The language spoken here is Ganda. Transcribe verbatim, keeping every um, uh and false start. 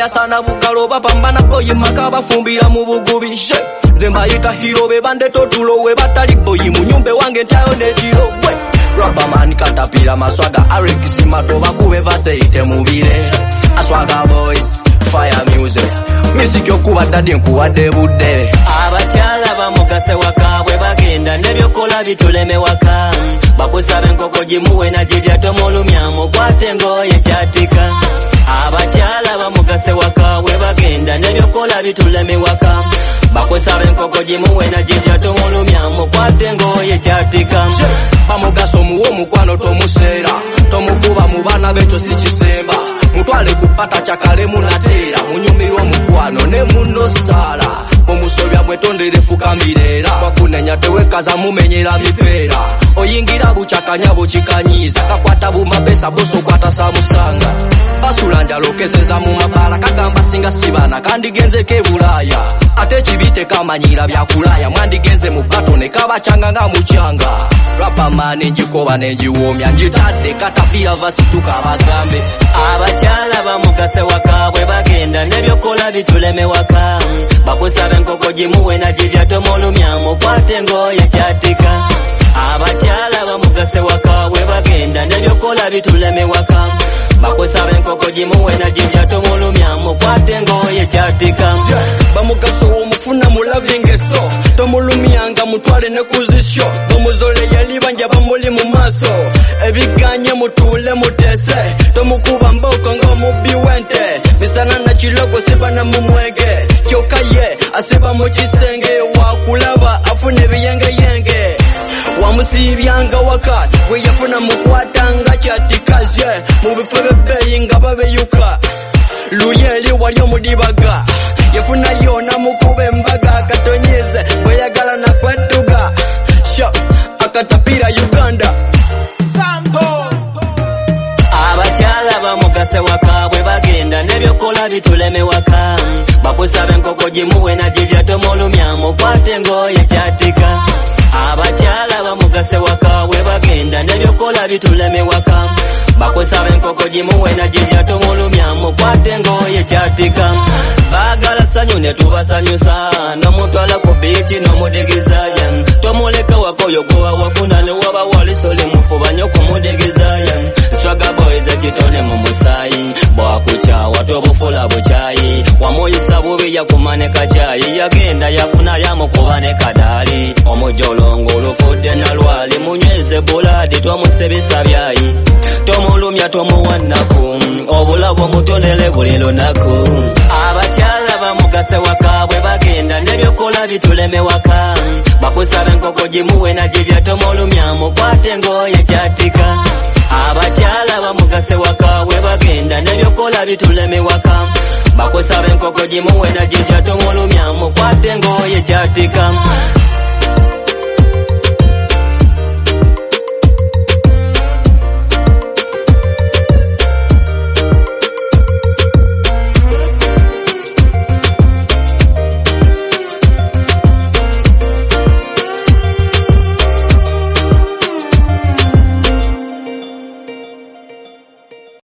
bayasana bugalo bapambana boyi maka bafumbira mu bugubi she zembayita hero be bande totulo we batali boyi mu nyumbe wange ntayo nekiro we Rubberman katapira maswaga Arex mato bakube vase ite mubire aswaga boys fire music music yokuba dadi nkuwa debude abakyala bamugase wakabwe bagenda nebyokola bituleme waka bakusabe nkoko jimuwe na jibya tomulumya mukwate ngoye kyatika abakyala bamugase wakabwe bagenda nebyokola bituleme waka bakusabe nkoko jimuwe na jibya tomulumya mukwate ngoye kyatika bamugaso muwo mukwano tomusera tomukuba mu bana beto sikisemba mutwale kupata chakale munatera munyumirwa mukwano ne muno sala omusobya bwetonderefu kamirera bakunenya tewekaza mumenyera mipera oyingira buchakanya buchikanyiza kakwata bumabesa boso kwata samusanga basulanja lokeseza mu mabala kagamba singa sibana kandi genze ke bulaya ate kibite kamanyira bya kulaya mwandigenze mu batone kabachanga nga muchanga Rubberman njikoba nenjiwomya njitadde katapira vasituka bagambe abakyala bamugase wakabwe bagenda nebyokola bituleme waka bakusabe nkoko jimuwe na jibya tomulumya mukwate ngoye kyatika abakyala bamugase wakabwe bagenda nebyokola bituleme waka bakusabe nkoko jimuwe na jibya tomulumya mukwate ngoye kyatika bamugaso omufuna mulavingeso tomulumyanga mutwale ne kuzisho bomuzole yali banja bamuli mu maso ebiganye mutule mutese tomukuba mboko ngo mubiwente misana na kilogo sibana mumwege kyokaye asiba mu kisenge wakulaba afune biyenge yenge wamusibyanga waka we yafuna mukwatanga kyatikaje mu bifebe beyinga babeyuka luyeli wali omudibaga yafuna yona mukube mbaga katonyeze bayagala na kwetuga sho akatapira Uganda Sambo abakyala bamugase wakabwe bagenda nebyokola bituleme waka bakusabe nkoko jimuwe na jibya tomulumya mukwate ngoye kyatika abakyala bamugase wakabwe bagenda nebyokola bituleme waka bakusabe nkoko jimuwe na jibya tomulumya mukwate ngoye kyatika bagala sanyu ne tubasanyusa nomutwala ku bichi nomudigizaya tomuleka wakoyo gwa wafuna ne waba walisole mufubanyo kumudigizaya swaga boys ekitone mu musayi bwakucha watobufula buchayi wamoyisa bubi yakumane kachayi yagenda yafuna yamukubane kadali omujolongo lufudde nalwali munyweze buladi twamusebisa byayi tomulumya tomuwanaku obulabo mutonele buli lunaku abakyala bamugase wakabwe bagenda nebyokola bituleme waka bakusabe nkoko jimuwe na jibya tomulumya mukwate ngoye kyatika abakyala bamugase wakabwe bagenda nebyokola bituleme waka bakusabe nkoko jimuwe na jibya tomulumya mukwate ngoye kyatika